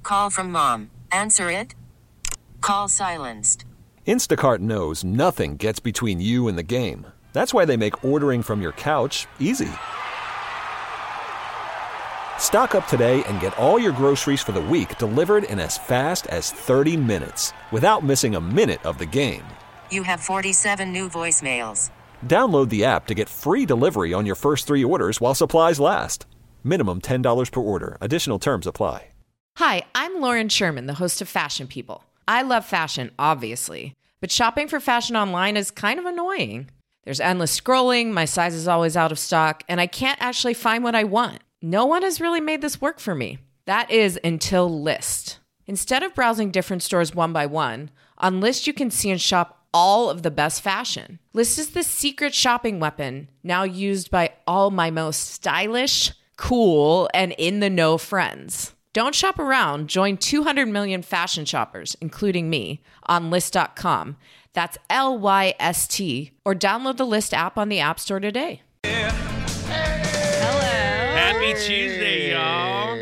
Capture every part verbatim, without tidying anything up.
Call from mom. Answer it. Call silenced. Instacart knows nothing gets between you and the game. That's why they make ordering from your couch easy. Stock up today and get all your groceries for the week delivered in as fast as thirty minutes without missing a minute of the game. You have forty-seven new voicemails. Download the app to get free delivery on your first three orders while supplies last. Minimum ten dollars per order. Additional terms apply. Hi, I'm Lauren Sherman, the host of Fashion People. I love fashion, obviously, but shopping for fashion online is kind of annoying. There's endless scrolling, my size is always out of stock, and I can't actually find what I want. No one has really made this work for me. That is until Lyst. Instead of browsing different stores one by one, on Lyst you can see and shop all of the best fashion. Lyst is the secret shopping weapon now used by all my most stylish, cool, and in-the-know friends. Don't shop around. Join two hundred million fashion shoppers, including me, on Lyst dot com. That's L Y S T. Or download the Lyst app on the App Store today. Yeah. Hello. Happy Tuesday, y'all.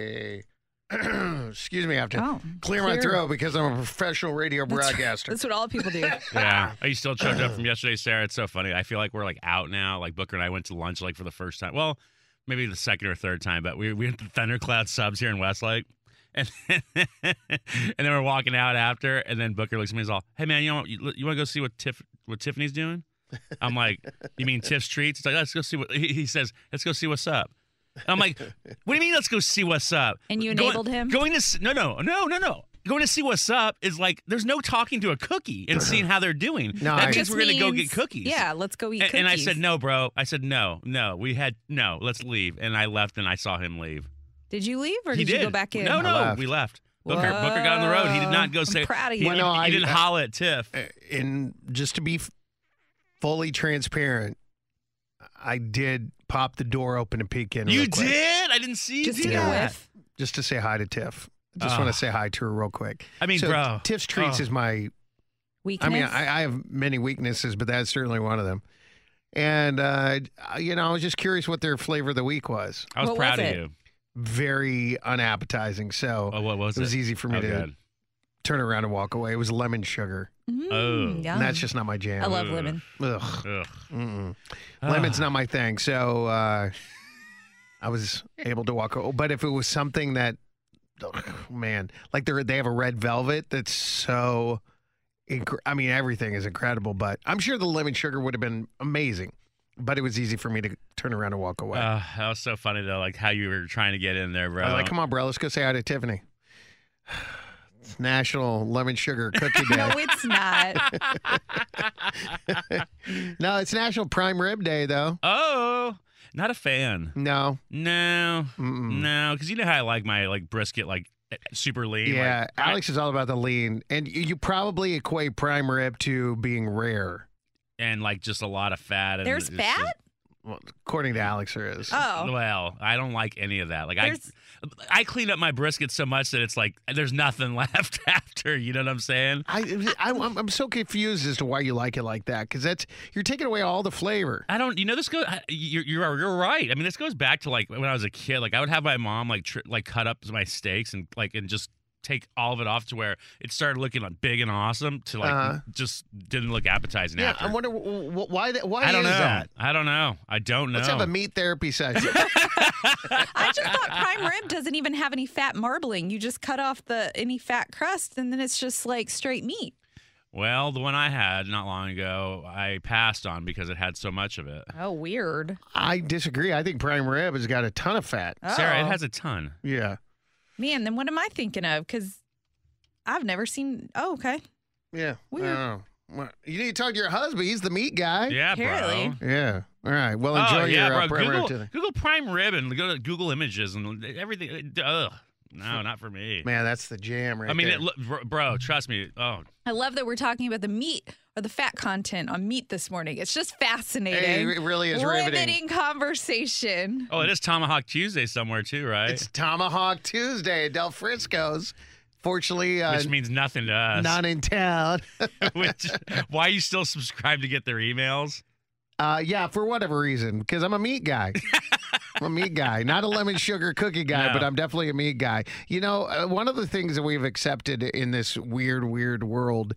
Excuse me, I have to Oh, clear, clear. my throat because I'm a professional radio broadcaster. That's what all people do. Yeah. Are you still choked up from yesterday, Sarah? It's so funny. I feel like we're like out now. Like Booker and I went to lunch like for the first time. Well, maybe the second or third time, but we we went to Thundercloud Subs here in Westlake. And and then we're walking out after, and then Booker looks at me and is all, "Hey man, you know you, you want to go see what Tiff what Tiffany's doing?" I'm like, "You mean Tiff's Treats?" It's like, "Let's go see what." He, he says, "Let's go see what's up." And I'm like, "What do you mean? Let's go see what's up?" And you Going- enabled him? Going to s- no no no no no. Going to see what's up is like there's no talking to a cookie and seeing how they're doing. No, that I- means Just we're gonna go means- get cookies. Yeah, let's go eat And, cookies. and I said, "No, bro." I said, "No, no. We had no. Let's leave." And I left, and I saw him leave. Did you leave or he did, you go back in? No, I no, left. we left. Booker, Booker got on the road. He did not go I'm say. proud of He, you. Well, no, he I- didn't I- holler at Tiff. And just to be f- fully transparent, I did pop the door open and peek in. You real quick, did? I didn't see you Just do to get a that. whiff. just to say hi to Tiff. Just Oh. want to say hi to her real quick. I mean, so bro. Tiff's Treats Oh. is my. Weakness. I mean, I, I have many weaknesses, but that's certainly one of them. And uh, you know, I was just curious what their flavor of the week was. I was What proud was of it? you. Very unappetizing. So Oh, what was it it? was easy for me Oh, to good. turn around and walk away. It was lemon sugar, Mm, Oh. yum. and that's just not my jam. I love Ugh. lemon. Ugh. Ugh. Mm-mm. Lemon's not my thing, so uh, I was able to walk. o- But if it was something that, oh, man, like they they have a red velvet that's so, inc- I mean, everything is incredible. But I'm sure the lemon sugar would have been amazing. But it was easy for me to turn around and walk away. Uh, that was so funny though, like how you were trying to get in there, bro. I was like, "Come on, bro, let's go say hi to Tiffany." It's National Lemon Sugar Cookie Day. No, it's not. No, it's National Prime Rib Day, though. Oh, not a fan. No. No, Mm-mm. no, because you know how I like my like brisket, like super lean. Yeah, like, I- Alex is all about the lean, and you you probably equate prime rib to being rare. and like just a lot of fat. And There's it's fat? just- Well, according to Alex, there is. Oh. Well, I don't like any of that. Like I, There's- I clean up my brisket so much that it's like there's nothing left after. You know what I'm saying? I, I I'm, I'm so confused as to why you like it like that, because that's you're taking away all the flavor. I don't. You know, this goes. I- You're you're you're right. I mean, this goes back to like when I was a kid. Like I would have my mom like tr- like cut up my steaks and like and just take all of it off to where it started looking like big and awesome to like Uh-huh. just didn't look appetizing Yeah, after. I wonder wh- wh- why that. Why I don't is know. that? I don't know. I don't know. Let's have a meat therapy session. I just thought prime rib doesn't even have any fat marbling. You just cut off the any fat crust, and then it's just like straight meat. Well, the one I had not long ago, I passed on because it had so much of it. Oh, weird. I disagree. I think prime rib has got a ton of fat. Sarah, it Oh. has a ton. Yeah, Man, then what am I thinking of? Because I've never seen. Oh, okay. yeah. Weird. I don't know. Well, you need to talk to your husband. He's the meat guy. Yeah, Apparently. bro. Yeah. All right. Well, enjoy oh, yeah, your bro. uh, prime rib Google, today. Google prime rib and go to Google Images and everything. Ugh. No, not for me. Man, that's the jam right I mean, there. it, look, bro, bro, trust me. Oh, I love that we're talking about the meat or the fat content on meat this morning. It's just fascinating. Hey, it really is riveting. Riveting conversation. oh, it is Tomahawk Tuesday somewhere too, right? It's Tomahawk Tuesday at Del Frisco's. Fortunately, uh, Which means nothing to us. not in town. Which, why you still subscribe to get their emails? Uh, yeah, for whatever reason, because I'm a meat guy. I'm a meat guy, not a lemon sugar cookie guy, No. but I'm definitely a meat guy. You know, uh, one of the things that we've accepted in this weird, weird world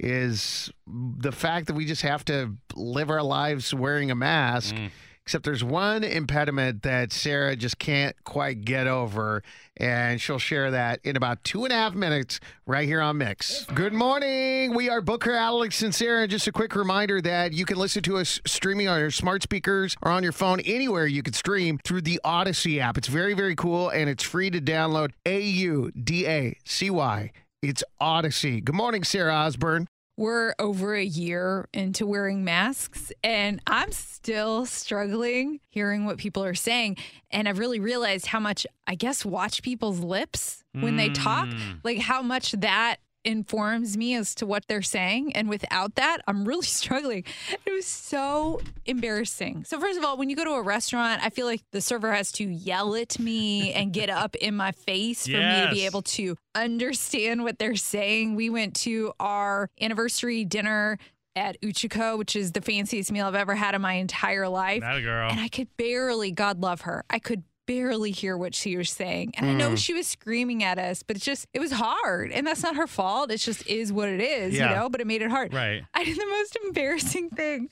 is the fact that we just have to live our lives wearing a mask. Mm. Except there's one impediment that Sarah just can't quite get over, and she'll share that in about two and a half minutes right here on Mix. Good morning. We are Booker, Alex, and Sarah. Just a quick reminder that you can listen to us streaming on your smart speakers or on your phone, anywhere you can stream through the Odyssey app. It's very, very cool, and it's free to download. A U D A C Y. It's Odyssey. Good morning, Sarah Osborne. We're over a year into wearing masks, and I'm still struggling hearing what people are saying. And I've really realized how much, I guess, watch people's lips when they talk, Mm. like how much that informs me as to what they're saying. And without that, I'm really struggling. It was so embarrassing. So first of all, when you go to a restaurant, I feel like the server has to yell at me and get up in my face for me to be Yes. able to understand what they're saying. We went to our anniversary dinner at Uchiko, which is the fanciest meal I've ever had in my entire life. That a girl. And I could barely, God love her, I could barely hear what she was saying. And I know she was screaming at us, but it's just, it was hard. And that's not her fault. It just is what it is, Yeah. you know, but it made it hard. Right. I did the most embarrassing thing.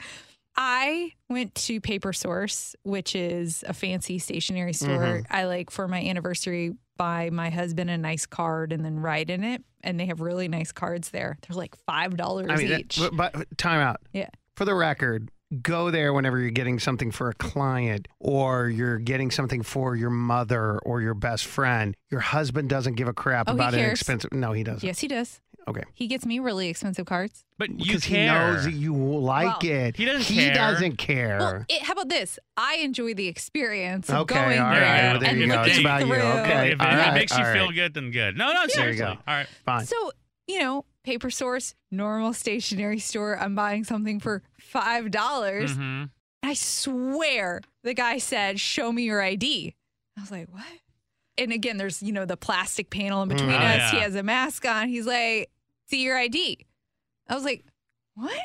I went to Paper Source, which is a fancy stationery store. I like for my anniversary buy my husband a nice card and then write in it. And they have really nice cards there. They're like five dollars I mean, that- each. but, but time out. Yeah. For the record, go there whenever you're getting something for a client or you're getting something for your mother or your best friend. Your husband doesn't give a crap Oh, he about an cares. expensive. No, he doesn't. Yes, he does. Okay. He gets me really expensive cards. But you Because he care. knows that you like Well, it. he doesn't He care. doesn't care. Well, it, how about this? I enjoy the experience of Okay, going all there right, well, there and you go. looking It's about you, through. okay. If, all if it right, makes you all feel right. good, then good. No, no, There you seriously. go. All right. Fine. So, you know, Paper Source, normal stationery store. I'm buying something for five dollars. Mm-hmm. I swear the guy said, "Show me your I D." I was like, "What?" And again, there's, you know, the plastic panel in between Mm. us. Oh, He yeah. has a mask on. He's like, "See your I D." I was like, "What?"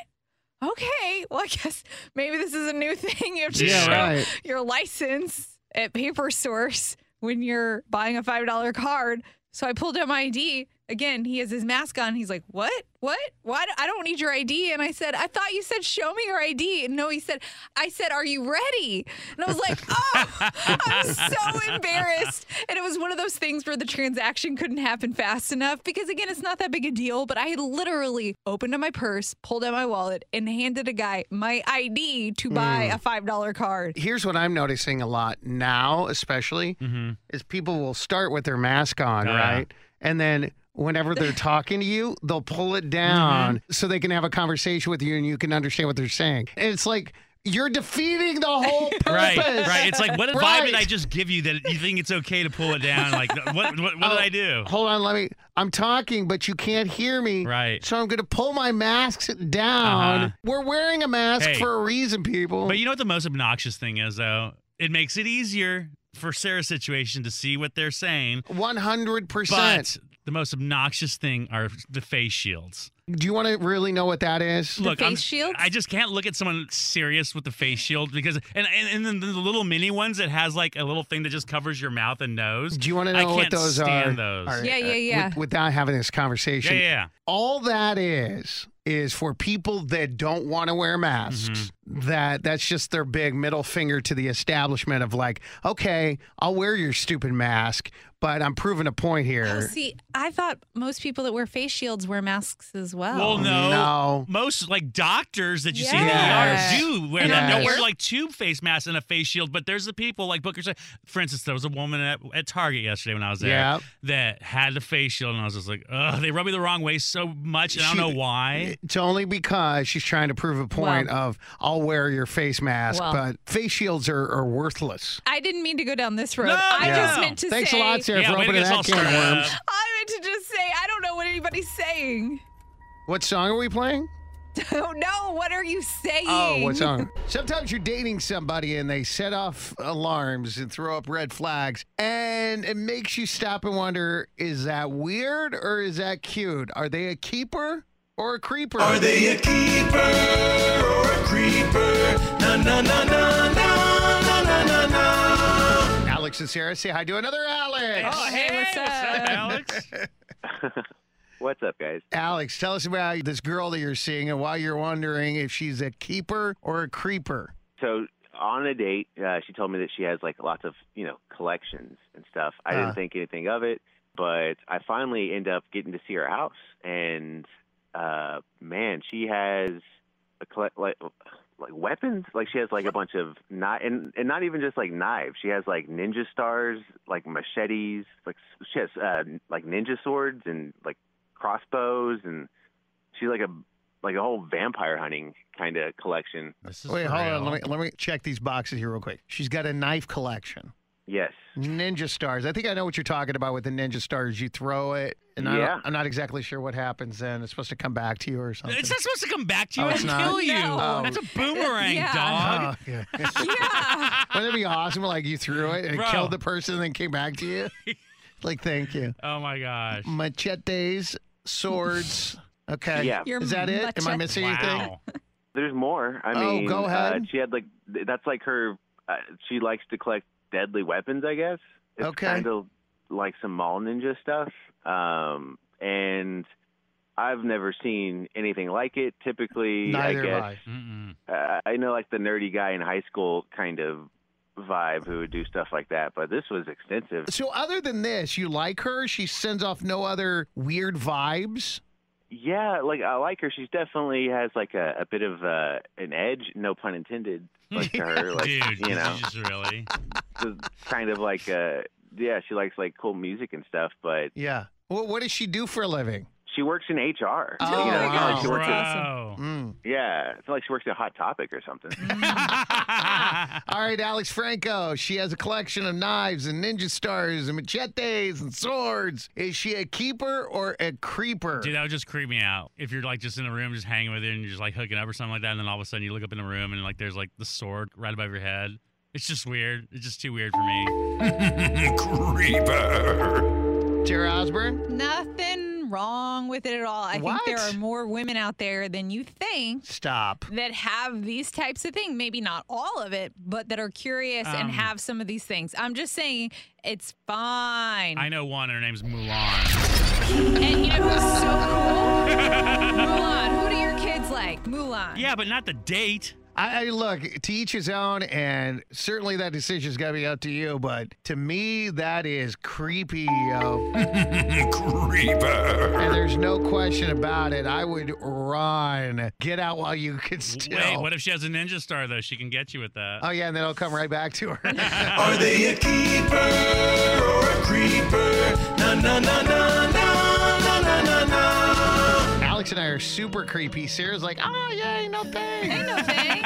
Okay, well, I guess maybe this is a new thing. You have to Yeah, show right. your license at Paper Source when you're buying a five dollar card. So I pulled out my I D. Again, he has his mask on. He's like, "What? What? Why? do- I don't need your I D." And I said, "I thought you said show me your I D." And no, he said, "I said, are you ready?" And I was like, "Oh, I'm so embarrassed." And it was one of those things where the transaction couldn't happen fast enough because, again, it's not that big a deal. But I had literally opened up my purse, pulled out my wallet, and handed a guy my I D to buy a five dollar card. Here's what I'm noticing a lot now, especially, Mm-hmm. is people will start with their mask on, Oh, yeah. right? And then whenever they're talking to you, they'll pull it down Mm-hmm. so they can have a conversation with you and you can understand what they're saying. And it's like you're defeating the whole purpose. Right, right. It's like, what vibe Right. did I just give you that you think it's okay to pull it down? Like, what, what, what Oh, did I do? Hold on, let me. I'm talking, but you can't hear me. Right. So I'm going to pull my masks down. Uh-huh. We're wearing a mask Hey. for a reason, people. But you know what the most obnoxious thing is, though? It makes it easier for Sarah's situation to see what they're saying. one hundred percent. But the most obnoxious thing are the face shields. Do you want to really know what that is? The Look, face I'm, shields? I just can't look at someone serious with the face shield because, and and, and then the little mini ones that has like a little thing that just covers your mouth and nose. Do you want to know I what can't those stand are? those. All right, Yeah, yeah, uh, yeah. with- without having this Yeah, conversation, yeah, yeah. all that is is for people that don't want to wear masks. Mm-hmm. That that's just their big middle finger to the establishment of like, okay, I'll wear your stupid mask, but I'm proving a point here. Oh, see, I thought most people that wear face shields wear masks as well. Well, no. No. Most like doctors that you see in Yes. the E R do wear Yes. them. They'll wear like two face masks and a face shield. But there's the people like Booker said. For instance, there was a woman at, at Target yesterday when I was there Yeah. that had the face shield, and I was just like, ugh, they rub me the wrong way so much, and I don't She- know why. It's only because she's trying to prove a point Well- of I'll wear your face mask, Well- but face shields are, are worthless. I didn't mean to go down this road. No, I no. just meant to Thanks say. a lot, Sarah, Yeah, for way to opening get us that all can of stirred worms. up. I meant to just say I don't know what anybody's saying. What song are we playing? Oh no! What are you saying? Oh, what song? Sometimes you're dating somebody and they set off alarms and throw up red flags, and it makes you stop and wonder, is that weird or is that cute? Are they a keeper or a creeper? Are they a keeper or a creeper? Na na na na na na na na na. Alex and Sarah, say hi to another Alex. Oh, hey, what's up? Alex? What's up, guys? Alex, tell us about this girl that you're seeing and why you're wondering if she's a keeper or a creeper. So on a date, uh, she told me that she has like lots of, you know, collections and stuff. I Uh. didn't think anything of it, but I finally end up getting to see her house, and uh, man, she has a collect like like weapons. Like she has like a bunch of not and and not even just like knives. She has like ninja stars, like machetes. Like she has uh, like ninja swords and like crossbows, and she's like a like a whole vampire hunting kind of collection. This is Wait, for hold real. on. Let me let me check these boxes here real quick. She's got a knife collection. Yes. Ninja stars. I think I know what you're talking about with the ninja stars. You throw it, and I Yeah. don't, I'm not exactly sure what happens then. It's supposed to come back to you or something. It's not supposed to come back to you Oh, and it's not? kill you. No. That's a boomerang, Yeah. dog. Oh, yeah. Yeah. Wouldn't it be awesome? Like you threw it and Bro. it killed the person and then came back to you? Like, thank you. Oh my gosh. Machetes, swords. Okay. Yeah. Your Is that it? Am I machete- missing anything? Wow. There's more. I Oh, mean, go ahead. Uh, she had like th- that's like her. Uh, she likes to collect deadly weapons, I guess. It's Okay. kind of like some mall ninja stuff. Um, and I've never seen anything like it. Typically, Neither I have guess I. Mm-mm. uh, I know like the nerdy guy in high school kind of vibe who would do stuff like that, but this was extensive. So, other than this, you like her? She sends off no other weird vibes? Yeah, like I like her. She's definitely has like a, a bit of uh, an edge, no pun intended, like to her. Like Dude, you know, just really. so kind of like uh, yeah, she likes like cool music and stuff, but Yeah. Well, what does she do for a living? she works in H R. Oh, you know, my it's not like gosh. she works at, Bro. Mm. yeah, it's not like she works at Hot Topic or something. All right, Alex Franco. She has a collection of knives and ninja stars and machetes and swords. Is she a keeper or a creeper? Dude, that would just creep me out. If you're like just in a room, just hanging with her, and you're just like hooking up or something like that, and then all of a sudden you look up in the room and like there's like the sword right above your head. It's just weird. It's just too weird for me. Creeper. Tara Osborne? Nothing wrong with it at all. I What? think there are more women out there than you think Stop. that have these types of things. Maybe not all of it, but that are curious Um, and have some of these things. I'm just saying it's fine. I know one, and her name's Mulan. And you know who's so cool? Mulan. Who do your kids like? Mulan. Yeah, but not the date. I, I look, to each his own, and certainly that decision's got to be up to you, but to me, that is creepy, yo. Creeper. And there's no question about it. I would run. Get out while you can still. Wait, what if she has a ninja star though? She can get you with that. Oh, yeah, and then I'll come right back to her. Are they a keeper or a creeper? Na na na na na na na na na. Alex and I are super creepy. Sarah's like, oh, yeah, ain't no thing. Ain't no thing.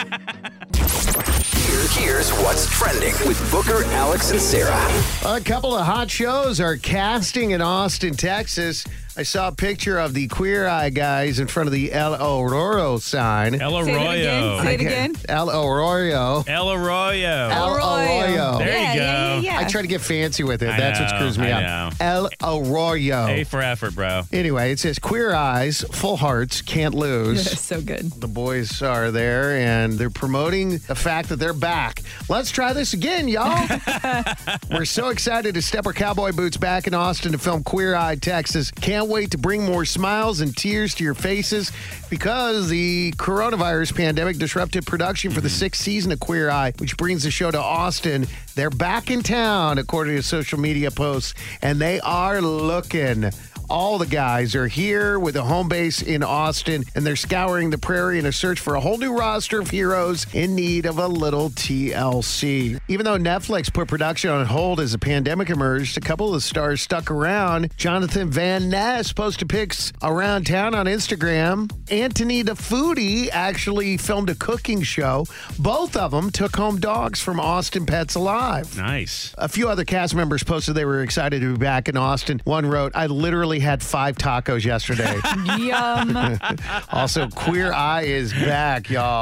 Here, here's what's trending with Booker, Alex, and Sarah. A couple of hot shows are casting in Austin, Texas. I saw a picture of the Queer Eye guys in front of the El Aurora sign. El Say it again. Say it again. El Aurora. El Arroyo. El Arroyo. There you yeah, go. Yeah, yeah, yeah. I try to get fancy with it. I That's what know, screws me I up. El Arroyo. A for effort, bro. Anyway, it says Queer Eyes, Full Hearts, Can't Lose. so good. The boys are there, and they're promoting the fact that they're back. Let's try this again, y'all. We're so excited to step our cowboy boots back in Austin to film Queer Eye, Texas. Can't wait to bring more smiles and tears to your faces because the coronavirus pandemic disrupted production for the sixth season of Queer Eye, which brings the show to Austin. They're back in town, according to social media posts, and they are looking. All the guys are here with a home base in Austin, and they're scouring the prairie in a search for a whole new roster of heroes in need of a little T L C. Even though Netflix put production on hold as the pandemic emerged, a couple of the stars stuck around. Jonathan Van Ness posted pics around town on Instagram. Anthony the Foodie actually filmed a cooking show. Both of them took home dogs from Austin Pets Alive. Nice. A few other cast members posted they were excited to be back in Austin. One wrote, I literally had five tacos yesterday. Yum. Also, Queer Eye is back, y'all.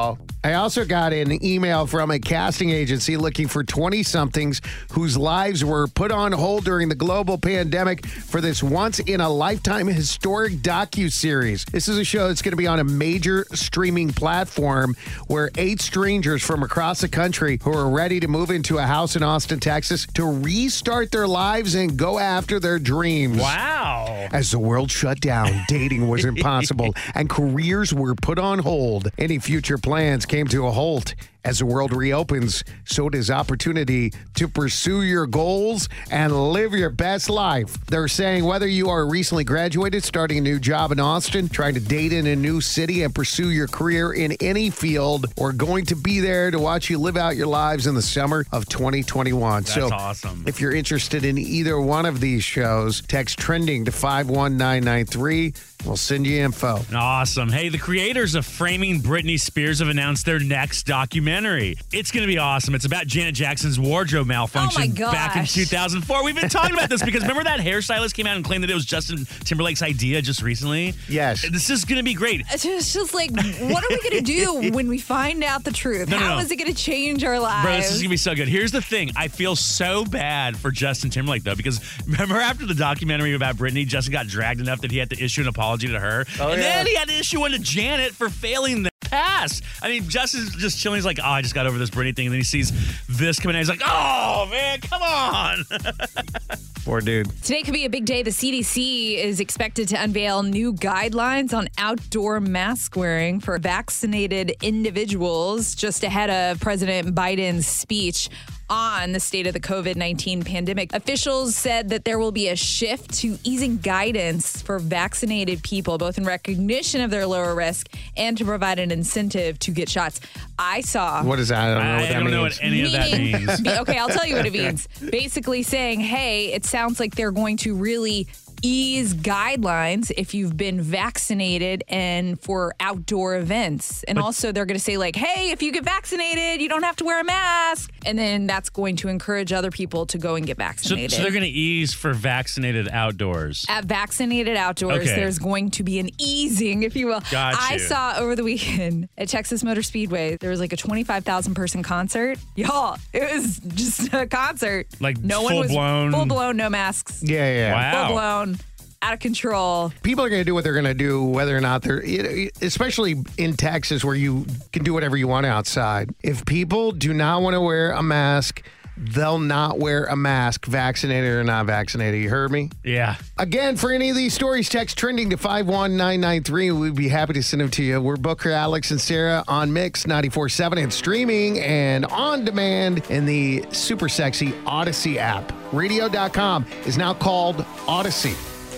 I also got an email from a casting agency looking for twenty-somethings whose lives were put on hold during the global pandemic for this once-in-a-lifetime historic docuseries. This is a show that's going to be on a major streaming platform where eight strangers from across the country who are ready to move into a house in Austin, Texas to restart their lives and go after their dreams. Wow. As the world shut down, dating was impossible and careers were put on hold. Any future plans came to a halt. As the world reopens, so does opportunity to pursue your goals and live your best life. They're saying whether you are recently graduated, starting a new job in Austin, trying to date in a new city and pursue your career in any field, or going to be there to watch you live out your lives in the summer of twenty twenty-one. That's so awesome. If you're interested in either one of these shows, text trending to five one nine nine three. We'll send you info. Awesome. Hey, the creators of Framing Britney Spears have announced their next documentary. It's going to be awesome. It's about Janet Jackson's wardrobe malfunction Oh my gosh. back in two thousand four. We've been talking about this because remember that hairstylist came out and claimed that it was Justin Timberlake's idea just recently? Yes. This is going to be great. It's just, it's just like, what are we going to do when we find out the truth? No, no, How no. is it going to change our lives? Bro, this is going to be so good. Here's the thing. I feel so bad for Justin Timberlake, though, because remember after the documentary about Britney, Justin got dragged enough that he had to issue an apology to her. Oh, and yeah. then he had to issue one to Janet for failing the pass. I mean, Justin's just chilling. He's like, oh, I just got over this Britney thing. And then he sees this coming in. He's like, oh, man, come on. Poor dude. Today could be a big day. The C D C is expected to unveil new guidelines on outdoor mask wearing for vaccinated individuals just ahead of President Biden's speech on the state of the COVID nineteen pandemic. Officials said that there will be a shift to easing guidance for vaccinated people, both in recognition of their lower risk and to provide an incentive to get shots. I saw... What is that? I don't know I, what I that don't means. know what any of that Meaning- means. Be- okay, I'll tell you what it means. Basically saying, hey, it sounds like they're going to really ease guidelines if you've been vaccinated and for outdoor events. And also they're going to say like, hey, if you get vaccinated, you don't have to wear a mask. And then that's going to encourage other people to go and get So, vaccinated. so they're going to ease for vaccinated outdoors. At vaccinated outdoors, Okay. there's going to be an easing, if you will. Got I you. saw over the weekend at Texas Motor Speedway, there was like a twenty-five thousand person concert. Y'all, it was just a concert. Like no one was full-blown- full blown, no masks. Yeah, yeah. Wow. Full blown, out of control. People are going to do what they're going to do, whether or not they're, especially in Texas where you can do whatever you want outside. If people do not want to wear a mask, they'll not wear a mask, vaccinated or not vaccinated. You heard me? Yeah. Again, for any of these stories, text trending to five one nine nine three. We'd be happy to send them to you. We're Booker, Alex, and Sarah on Mix ninety-four point seven and streaming and on demand in the super sexy Odyssey app. Radio dot com is now called Odyssey.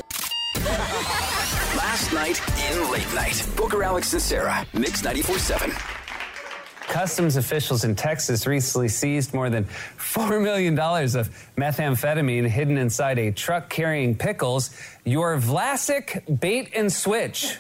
Last night in Late Night. Booker, Alex, and Sarah. Mix ninety-four point seven. Customs officials in Texas recently seized more than four million dollars of methamphetamine hidden inside a truck carrying pickles. Your Vlasic bait and switch.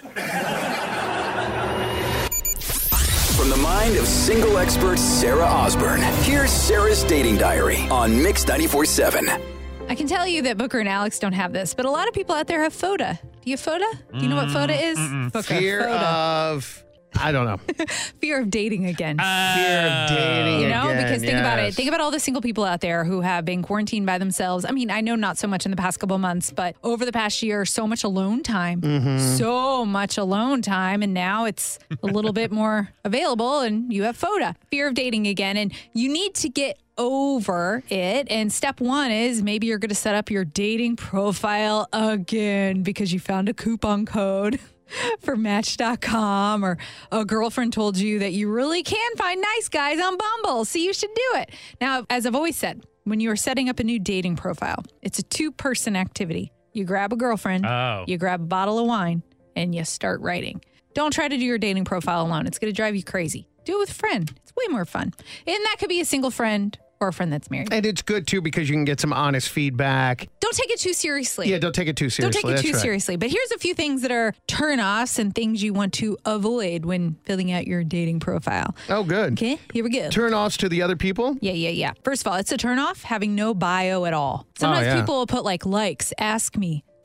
From the mind of single expert Sarah Osborne, here's Sarah's dating diary on Mix ninety-four point seven. I can tell you that Booker and Alex don't have this, but a lot of people out there have FODA. Do you have FODA? Do you know what FODA is? Booker, Fear FODA. of, I don't know. Fear of dating again. Fear of dating You know, again, because think about it. yes. Think about all the single people out there who have been quarantined by themselves. I mean, I know not so much in the past couple months, but over the past year, so much alone time. Mm-hmm. So much alone time. And now it's a little bit more available and you have FODA, fear of dating again. And you need to get over it. And step one is maybe you're going to set up your dating profile again because you found a coupon code for Match dot com, or a girlfriend told you that you really can find nice guys on Bumble, so you should do it. Now, as I've always said, when you are setting up a new dating profile, it's a two-person activity. You grab a girlfriend, Oh. you grab a bottle of wine, and you start writing. Don't try to do your dating profile alone. It's going to drive you crazy. Do it with a friend. It's way more fun. And that could be a single friend or a friend that's married. And it's good, too, because you can get some honest feedback. Don't take it too seriously. Yeah, don't take it too seriously. Don't take it That's too right. seriously. But here's a few things that are turn-offs and things you want to avoid when filling out your dating profile. Oh, good. Okay, here we go. Turn-offs to the other people? Yeah, yeah, yeah. First of all, it's a turn-off having no bio at all. Sometimes Oh, yeah. people will put like likes, ask me,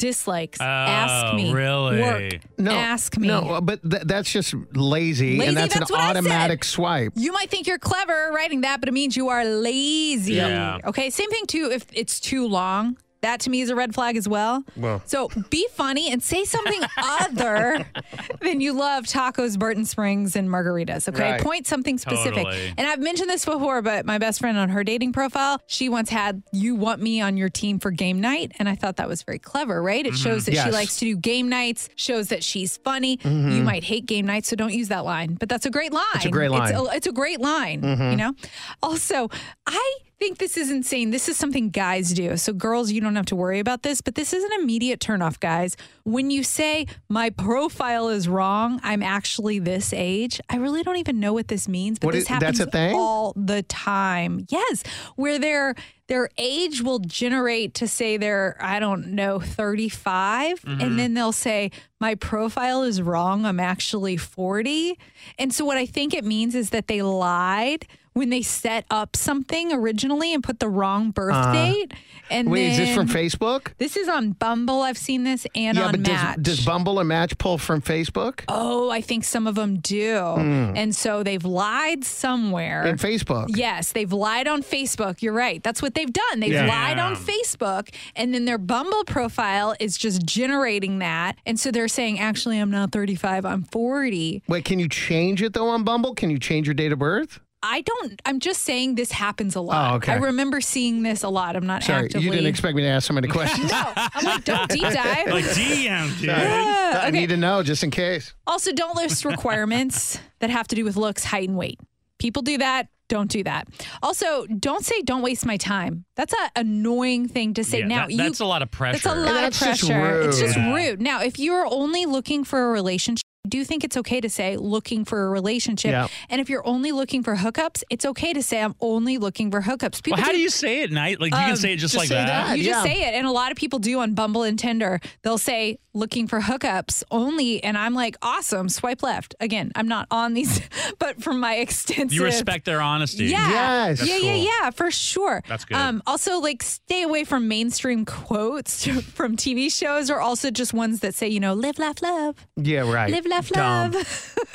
Dislikes. Oh, Ask me. really? Work. No, Ask me. No, but th- that's just lazy, Lazy, and that's, that's an what I automatic said. swipe. You might think you're clever writing that, but it means you are lazy. Yeah. Okay. Same thing too. If it's too long, that to me is a red flag as well. Well. So be funny and say something other than you love tacos, Burton Springs, and margaritas. Okay. Right. Point something specific. Totally. And I've mentioned this before, but my best friend on her dating profile, she once had "You want me on your team for game night," and I thought that was very clever. Right? It shows that she Yes. likes to do game nights. Shows that she's funny. You might hate game nights, so don't use that line. But that's a great line. It's a great line. It's a, it's a great line. You know. Also, I think this is insane. This is something guys do. So girls, you don't have to worry about this, but this is an immediate turnoff, guys. When you say my profile is wrong, I'm actually this age. I really don't even know what this means, but What this is- that's happens a thing? all the time. Yes, where their their age will generate to say they're, I don't know, thirty-five, and then they'll say my profile is wrong. I'm actually forty. And so what I think it means is that they lied when they set up something originally and put the wrong birth Uh, date. And Wait, is this from then- Facebook? This is on Bumble. I've seen this and yeah, on but does, Match. does Bumble and Match pull from Facebook? Oh, I think some of them do. And so they've lied somewhere. In Facebook? Yes, they've lied on Facebook. You're right. That's what they've done. They've Yeah. lied on Yeah. Facebook, and then their Bumble profile is just generating that. And so they're saying, actually, I'm not thirty-five, I'm forty. Wait, can you change it though on Bumble? Can you change your date of birth? I don't, I'm just saying this happens a lot. Oh, okay. I remember seeing this a lot. I'm not Sorry, actively. you didn't expect me to ask so many questions. No, I'm like, don't deep dive. Like, D M, dude. Yeah, I okay. need to know just in case. Also, don't list requirements that have to do with looks, height, and weight. People do that. Don't do that. Also, don't say "don't waste my time." That's an annoying thing to say. Yeah, now, that- you, that's a lot of pressure. That's a lot that's of just pressure. It's just rude. rude. Now, if you're only looking for a relationship, I do think it's okay to say looking for a relationship. Yeah. And if you're only looking for hookups, it's okay to say I'm only looking for hookups. People Well, how do you say it, Knight? Like, you can Um, say it just, just like say that. that. you yeah. just say it. And a lot of people do on Bumble and Tinder. They'll say looking for hookups only. And I'm like, awesome, swipe left. Again, I'm not on these, but from my extensive. You respect their honesty. Yeah. Yes. Yeah, That's yeah, cool. yeah, for sure. That's good. Um, also, like, stay away from mainstream quotes from T V shows, or also just ones that say, you know, live, laugh, love. Yeah, right. Live, laugh, Dumb. love.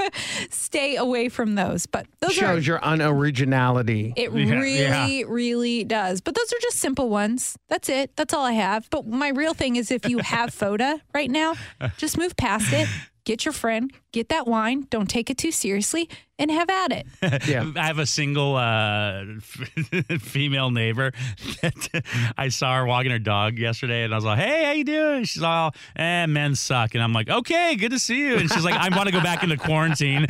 Stay away from those. But those Shows are. your unoriginality. It Yeah, really, yeah. really does. But those are just simple ones. That's it. That's all I have. But my real thing is if you have FODA right now, just move past it. Get your friend, get that wine, don't take it too seriously, and have at it. Yeah. I have a single uh, female neighbor that I saw her walking her dog yesterday, and I was like, "Hey, how you doing?" She's all, "Eh, men suck," and I'm like, "Okay, good to see you." And she's like, "I want to go back into quarantine."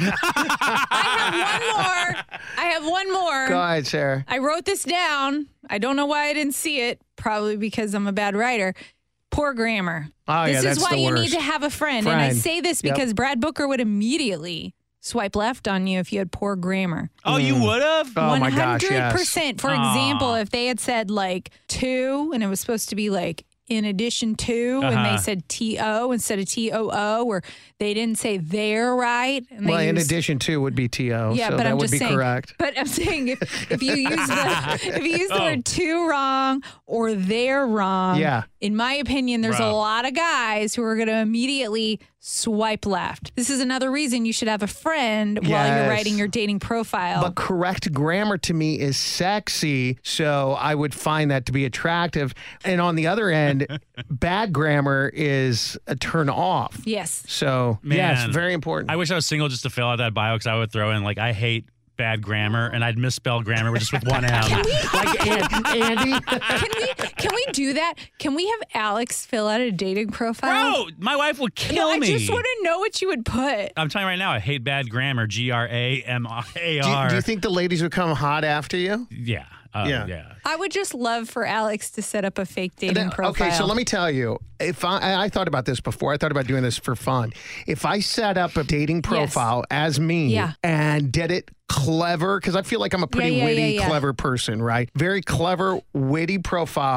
I have one more. I have one more. Go ahead, Sarah. I wrote this down. I don't know why I didn't see it. Probably because I'm a bad writer. Poor grammar. Oh, this yeah, is that's why the you worst. need to have a friend. And I Friend. say this Yep. because Brad Booker would immediately swipe left on you if you had poor grammar. Oh, you would have? Oh, my gosh, yes. one hundred percent. For Aw. example, if they had said like two and it was supposed to be like in addition to, and Uh-huh. they said T O instead of T O O, or they didn't say they're right. And Well, they in used, addition to would be T O. yeah, so but that I'm would just be saying. correct. But I'm saying if, if you use the if you use the Oh. word too wrong or they're wrong, Yeah. in my opinion, there's a Rough. lot of guys who are going to immediately swipe left. This is another reason you should have a friend while you're Yes. writing your dating profile. But correct grammar to me is sexy, so I would find that to be attractive. And on the other end, bad grammar is a turn off. yes. So, yes, Man. very important. I wish I was single just to fill out that bio, because I would throw in, like, I hate bad grammar, and I'd misspell grammar just with one M. like An- Andy. Can we can we do that? Can we have Alex fill out a dating profile? Bro, my wife would kill No, I me. just want to know what you would put. I'm telling you right now, I hate bad grammar. G R A M A Do you, R. do you think the ladies would come hot after you? Yeah. Uh, Yeah. yeah. I would just love for Alex to set up a fake dating Then- profile. Okay, so let me tell you, if I, I thought about this before, I thought about doing this for fun. If I set up a dating profile as me Yeah. and did it clever, because I feel like I'm a pretty Yeah, yeah, witty, yeah, yeah. clever person, right? Very clever, witty profile.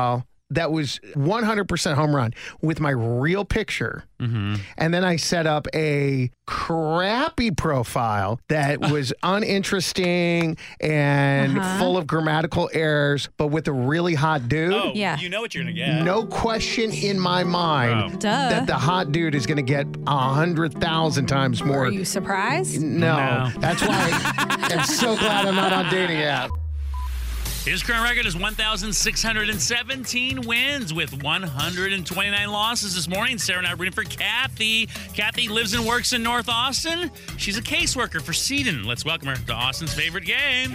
that was one hundred percent home run with my real picture. Mm-hmm. And then I set up a crappy profile that was uninteresting and Uh-huh. full of grammatical errors, but with a really hot dude. Oh, Yeah. you know what you're going to get. No question in my mind Oh. Duh. that the hot dude is going to get a hundred thousand times more. Are you surprised? No, No. that's why I'm so glad I'm not on dating app. His current record is one thousand six hundred seventeen wins with one hundred twenty-nine losses this morning. Sarah and I are rooting for Kathy. Kathy lives and works in North Austin. She's a caseworker for Seton. Let's welcome her to Austin's favorite game.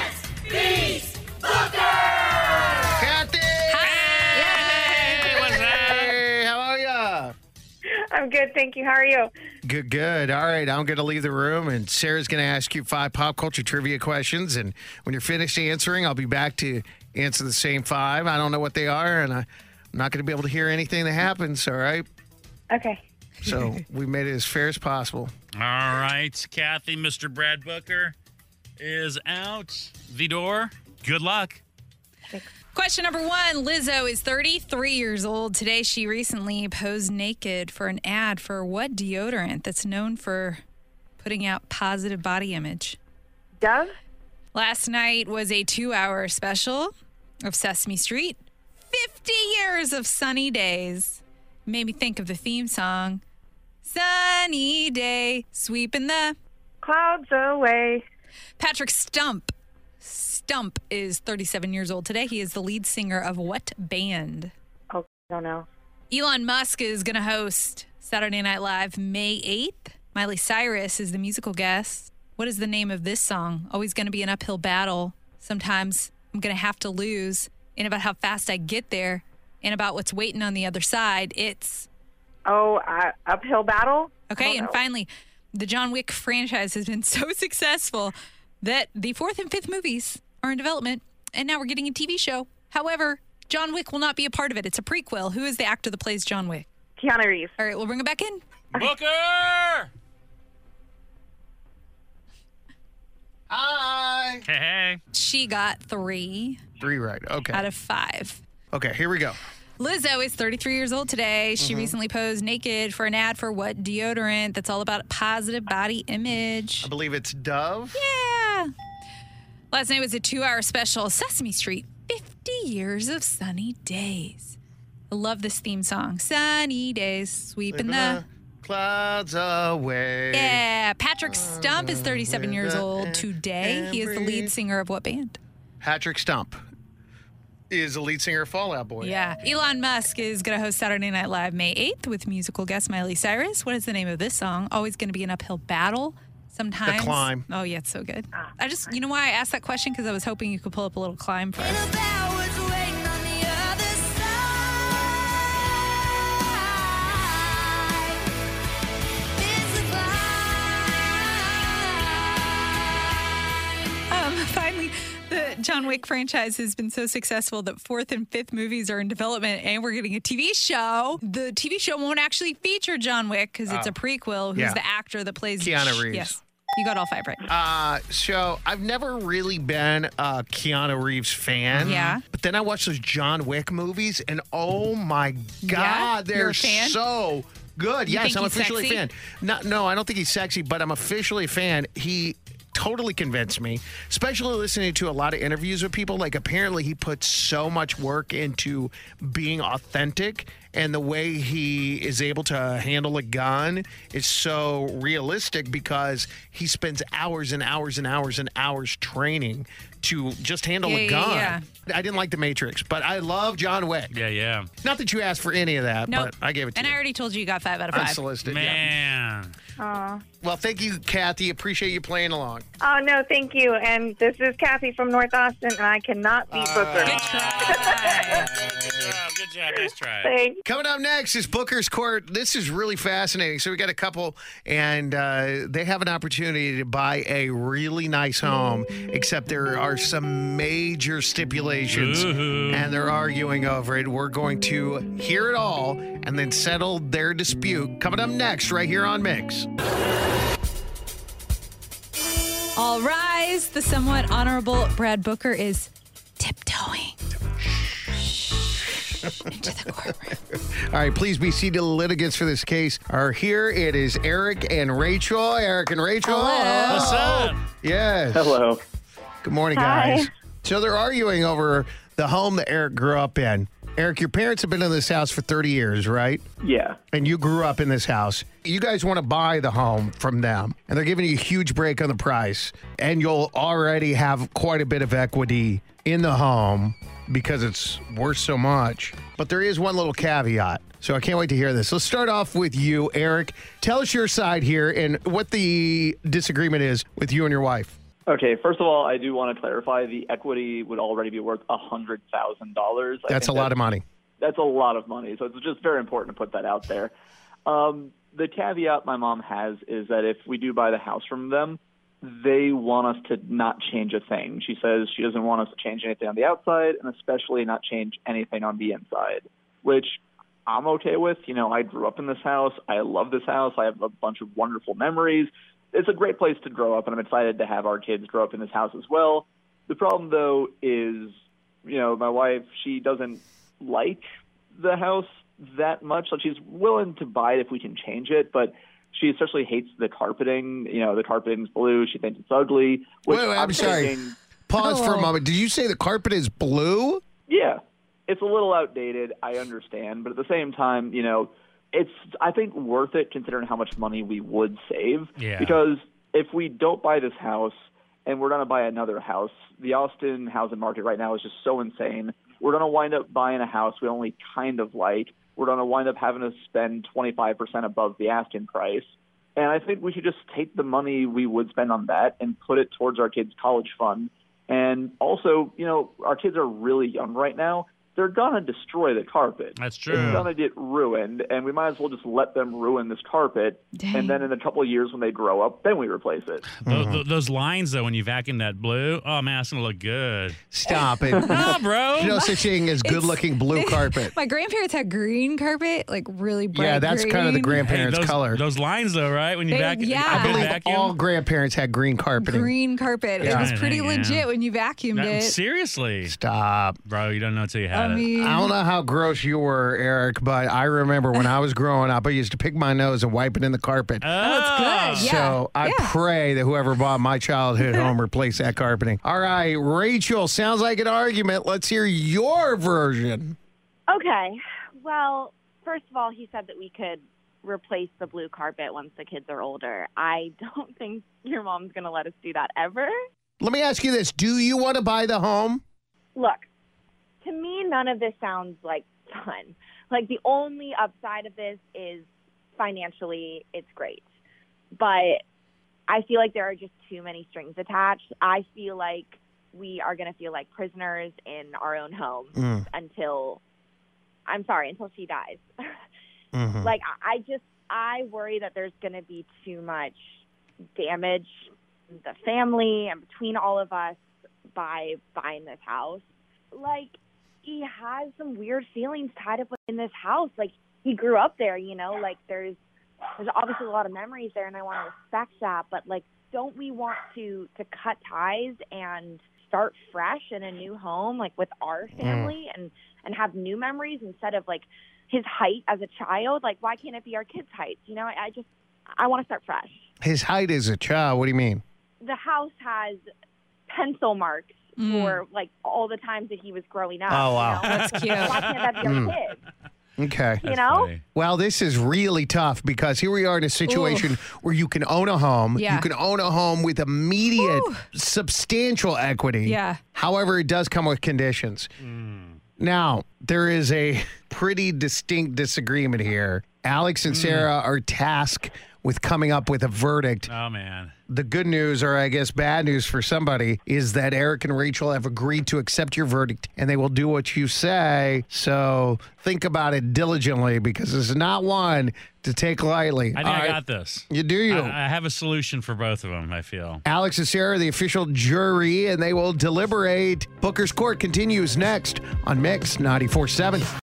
Kathy! Hey, what's up? Hey, how are ya? I'm good, thank you. How are you? Good, good. All right, I'm going to leave the room, and Sarah's going to ask you five pop culture trivia questions. And when you're finished answering, I'll be back to answer the same five. I don't know what they are, and I, I'm not going to be able to hear anything that happens, all right? Okay. So we made it as fair as possible. All right, Kathy, Mister Brad Booker is out the door. Good luck. Question number one. Lizzo is thirty-three years old. Today, she recently posed naked for an ad for what deodorant that's known for putting out positive body image? Dove? Last night was a two-hour special of Sesame Street. fifty years of sunny days. Made me think of the theme song. Sunny day, sweeping the... Clouds away. Patrick Stump. Stump is thirty-seven years old today. He is the lead singer of what band? Oh, I don't know. Elon Musk is going to host Saturday Night Live May eighth. Miley Cyrus is the musical guest. What is the name of this song? Always going to be an uphill battle. Sometimes I'm going to have to lose. And about how fast I get there and about what's waiting on the other side. It's... Oh, uh, uphill battle? Okay, I don't and know. finally, the John Wick franchise has been so successful that the fourth and fifth movies are in development, and now we're getting a T V show. However, John Wick will not be a part of it. It's a prequel. Who is the actor that plays John Wick? Keanu Reeves. All right, we'll bring it back in. Booker! Hi. Hey, hey. She got three Three right. Okay. out of five. Okay, here we go. Lizzo is thirty-three years old today. She recently posed naked for an ad for what deodorant that's all about positive body image. I believe it's Dove. Yeah. Last night was a two-hour special, Sesame Street, fifty years of sunny days. I love this theme song. Sunny days, sweeping the... Clouds away. Yeah. Patrick Stump is thirty-seven years old today. He is the lead singer of what band? Patrick Stump is the lead singer of Fall Out Boy. Yeah. Elon Musk is going to host Saturday Night Live May eighth with musical guest Miley Cyrus. What is the name of this song? Always going to be an uphill battle. Sometimes. The Climb. Oh, yeah, it's so good. I just, you know why I asked that question? Because I was hoping you could pull up a little Climb for us. Um, finally, the John Wick franchise has been so successful that fourth and fifth movies are in development, and we're getting a T V show. The T V show won't actually feature John Wick because it's Oh. a prequel. Who's Yeah. the actor that plays Keanu Reeves. Yes, you got all five right. Uh, so I've never really been a Keanu Reeves fan. Yeah. But then I watched those John Wick movies, and oh my God, You're they're a fan? so good. You yes, think I'm he's officially sexy? a fan. No, no, I don't think he's sexy, but I'm officially a fan. He totally convinced me, especially listening to a lot of interviews with people. Like, apparently he puts so much work into being authentic, and the way he is able to handle a gun is so realistic because he spends hours and hours and hours and hours training to just handle Yeah, a yeah, gun. yeah. I didn't like The Matrix, but I love John Wick. Yeah, yeah. Not that you asked for any of that, Nope. but I gave it to And you. I already told you you got five out of five. Unsolicited, yeah. Man. Aw. Well, thank you, Kathy. Appreciate you playing along. Oh, no, thank you. And this is Kathy from North Austin, and I cannot beat Booker. Good try. Good job. Good job. Nice try. Thanks. Coming up next is Booker's Court. This is really fascinating. So we got a couple, and uh, they have an opportunity to buy a really nice home, except there are some major stipulations, Ooh. and they're arguing over it. We're going to hear it all and then settle their dispute. Coming up next, right here on Mix. All rise. The somewhat honorable Brad Booker is tiptoeing. Into the courtroom. All right, please be seated. Litigants for this case are here. It is Eric and Rachel. Eric and Rachel. Hello. What's up? Yes. Hello. Good morning, Hi. guys. So they're arguing over the home that Eric grew up in. Eric, your parents have been in this house for thirty years, right? Yeah. And you grew up in this house. You guys want to buy the home from them, and they're giving you a huge break on the price. And you'll already have quite a bit of equity in the home because it's worth so much. But there is one little caveat. So I can't wait to hear this. Let's start off with you, Eric. Tell us your side here and what the disagreement is with you and your wife. Okay, first of all, I do want to clarify the equity would already be worth one hundred thousand dollars. That's a lot of money. That's a lot of money. So it's just very important to put that out there. Um, the caveat my mom has is that if we do buy the house from them, they want us to not change a thing. She says she doesn't want us to change anything on the outside and especially not change anything on the inside, which I'm okay with. You know, I grew up in this house. I love this house. I have a bunch of wonderful memories. It's a great place to grow up, and I'm excited to have our kids grow up in this house as well. The problem, though, is, you know, my wife, she doesn't like the house that much. Like, she's willing to buy it if we can change it, but she especially hates the carpeting. You know, the carpeting's blue. She thinks it's ugly. Wait, wait, I'm, I'm sorry. Thinking, Pause oh. for a moment. Did you say the carpet is blue? Yeah. It's a little outdated, I understand, but at the same time, you know, it's, I think, worth it considering how much money we would save. Yeah. Because if we don't buy this house and we're going to buy another house, the Austin housing market right now is just so insane. We're going to wind up buying a house we only kind of like. We're going to wind up having to spend twenty-five percent above the asking price. And I think we should just take the money we would spend on that and put it towards our kids' college fund. And also, you know, our kids are really young right now. They're going to destroy the carpet. That's true. It's going to get ruined, and we might as well just let them ruin this carpet. Dang. And then in a couple of years when they grow up, then we replace it. Those, th- those lines, though, when you vacuum that blue, oh, man, it's going to look good. Stop it. No, bro. There's no such thing as good-looking blue carpet. My grandparents had green carpet, like really bright Yeah, that's green. kind of the grandparents' Hey, those, color. Those lines, though, right? When you They- vacuum, yeah. I I believe vacuum. all grandparents had green carpeting. Green carpet. Yeah. It was pretty Yeah. legit when you vacuumed No, it. seriously. Stop. Bro, you don't know until you had I mean, I don't know how gross you were, Eric, but I remember when I was growing up, I used to pick my nose and wipe it in the carpet. it. Oh, it's good. Yeah. So I Yeah. pray that whoever bought my childhood home replace that carpeting. All right, Rachel, sounds like an argument. Let's hear your version. Okay. Well, first of all, he said that we could replace the blue carpet once the kids are older. I don't think your mom's going to let us do that ever. Let me ask you this. Do you want to buy the home? Look, to me, none of this sounds like fun. Like, the only upside of this is financially, it's great. But I feel like there are just too many strings attached. I feel like we are going to feel like prisoners in our own home Mm. until, I'm sorry, until she dies. Mhm. Like, I I just, I worry that there's going to be too much damage in the family and between all of us by buying this house. Like, he has some weird feelings tied up in this house. Like, he grew up there, you know, like there's, there's obviously a lot of memories there, and I want to respect that. But, like, don't we want to, to cut ties and start fresh in a new home, like with our family, mm. and, and have new memories instead of, like, his height as a child? Like, why can't it be our kids' heights? You know, I, I just, I want to start fresh. His height as a child? What do you mean? The house has pencil marks mm. for, like, all the times that he was growing up. Oh, wow. You know? That's cute. Why can't that be our Mm. kids? Okay. You know? Funny. Well, this is really tough because here we are in a situation Oof. where you can own a home. Yeah. You can own a home with immediate, Ooh. substantial equity. Yeah. However, it does come with conditions. Mm. Now, there is a pretty distinct disagreement here. Alex and Sarah are tasked with coming up with a verdict. Oh, man. The good news, or I guess bad news for somebody, is that Eric and Rachel have agreed to accept your verdict and they will do what you say. So think about it diligently because it's not one to take lightly. I think All I right. got this. You do you? I, I have a solution for both of them, I feel. Alex and Sarah, the official jury, and they will deliberate. Booker's Court continues next on Mix ninety-four point seven.